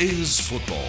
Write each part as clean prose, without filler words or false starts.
is football.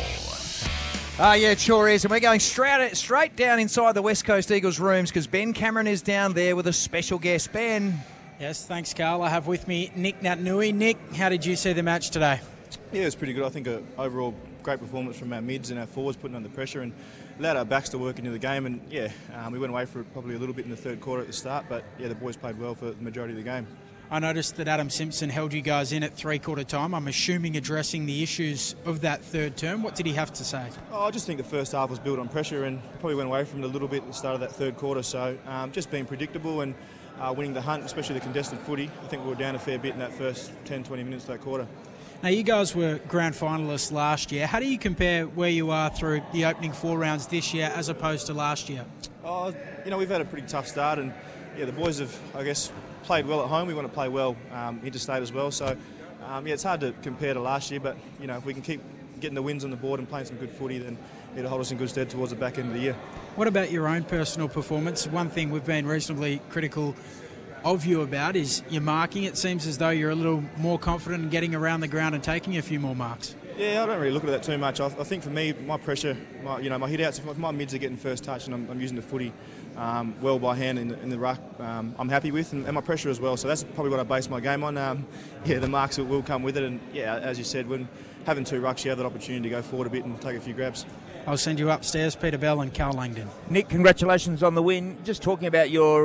Yeah, it sure is. And we're going straight down inside the West Coast Eagles rooms because Ben Cameron is down there with a special guest. Ben. Yes, thanks, Carl. I have with me Nick Naitanui. Nick, how did you see the match today? Yeah, it was pretty good. I think an overall great performance from our mids and our forwards, putting under pressure and allowed our backs to work into the game. And yeah, we went away for it probably a little bit in the third quarter at the start, but yeah, the boys played well for the majority of the game. I noticed that Adam Simpson held you guys in at three-quarter time. I'm assuming addressing the issues of that third term. What did he have to say? I just think the first half was built on pressure and probably went away from it a little bit at the start of that third quarter. So just being predictable and winning the hunt, especially the contested footy. I think we were down a fair bit in that first 10, 20 minutes of that quarter. Now, you guys were grand finalists last year. How do you compare where you are through the opening 4 rounds this year as opposed to last year? We've had a pretty tough start and yeah, the boys have, I guess, played well at home. We want to play well interstate as well. So, it's hard to compare to last year, but, if we can keep getting the wins on the board and playing some good footy, then it'll hold us in good stead towards the back end of the year. What about your own personal performance? One thing we've been reasonably critical of you about is your marking. It seems as though you're a little more confident in getting around the ground and taking a few more marks. Yeah, I don't really look at that too much. I think for me, my pressure, my hit-outs, if my mids are getting first touch and I'm using the footy well by hand in the ruck, I'm happy with, and my pressure as well. So that's probably what I base my game on. The marks will come with it, and yeah, as you said, when having 2 rucks, you have that opportunity to go forward a bit and take a few grabs. I'll send you upstairs, Peter Bell and Carl Langdon. Nick, congratulations on the win. Just talking about your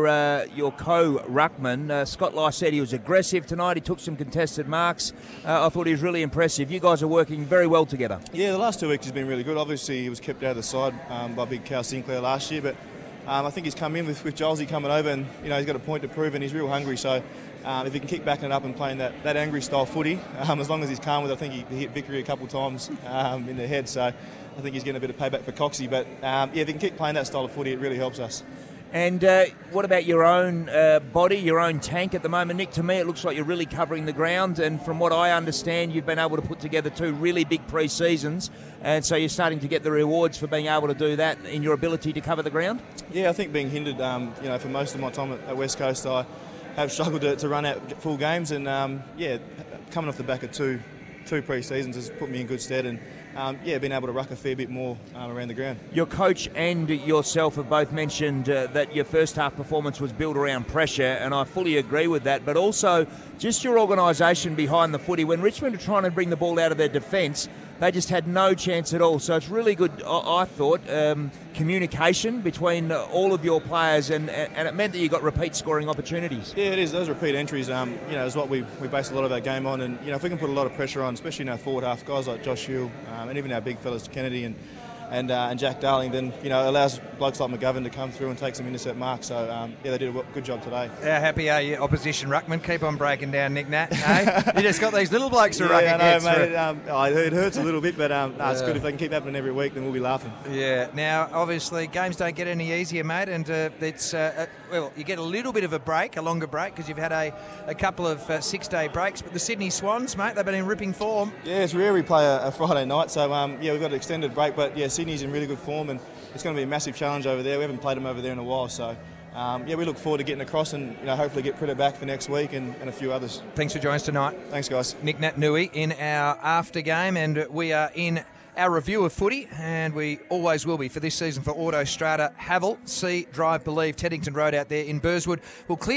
co-ruckman, Scott Lyce said he was aggressive tonight. He took some contested marks. I thought he was really impressive. You guys are working very well together. Yeah, the last 2 weeks he's been really good. Obviously, he was kept out of the side by big Cal Sinclair last year, but I think he's come in with Jolesy coming over and, he's got a point to prove and he's real hungry. So if he can keep backing it up and playing that angry style footy, as long as he's calm with it, I think he hit Vickery a couple of times in the head. So I think he's getting a bit of payback for Coxie. But if he can keep playing that style of footy, it really helps us. And what about your own body, your own tank at the moment? Nick, to me it looks like you're really covering the ground, and from what I understand you've been able to put together 2 really big pre-seasons, and so you're starting to get the rewards for being able to do that in your ability to cover the ground? Yeah, I think being hindered, for most of my time at West Coast I have struggled to run out full games, and coming off the back of two pre-seasons has put me in good stead, and been able to ruck a fair bit more around the ground. Your coach and yourself have both mentioned that your first half performance was built around pressure, and I fully agree with that, but also just your organisation behind the footy. When Richmond are trying to bring the ball out of their defence, they just had no chance at all. So it's really good, I thought, communication between all of your players, and it meant that you got repeat scoring opportunities. Yeah, it is. Those repeat entries, is what we base a lot of our game on. And, if we can put a lot of pressure on, especially in our forward half, guys like Josh Hill, and even our big fellas, Kennedy and Jack Darling, then, allows blokes like McGovern to come through and take some intercept marks. So, they did a good job today. How happy are you, opposition ruckman? Keep on breaking down, Nick Nat. No? You just got these little blokes to ruck against. Yeah, mate. It hurts a little bit, but it's good if they can keep happening every week, then we'll be laughing. Yeah. Now, obviously, games don't get any easier, mate, and it's you get a little bit of a break, a longer break, because you've had a couple of 6-day breaks. But the Sydney Swans, mate, they've been in ripping form. Yeah, it's rare we play a Friday night, so we've got an extended break, but Sydney's in really good form, and it's going to be a massive challenge over there. We haven't played them over there in a while, so we look forward to getting across and hopefully get Pritter back for next week and a few others. Thanks for joining us tonight. Thanks, guys. Nick Naitanui in our after game, and we are in our review of footy, and we always will be for this season for Auto Strata, Haval, See, Drive, Believe, Teddington Road out there in Burswood. We'll clear